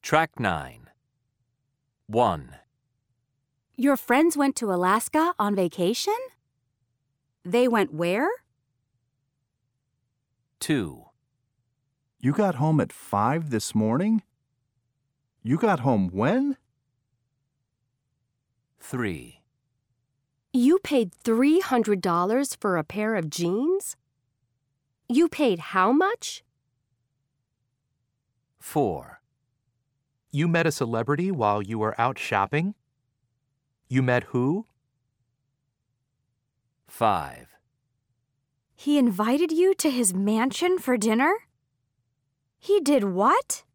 Track 9. 1, Your friends went to Alaska on vacation? They went where? 2, You got home at 5 this morning? You got home when? 3, You paid $300 for a pair of jeans? You paid how much? 4, You met a celebrity while you were out shopping? You met who? 5, He invited you to his mansion for dinner? He did what?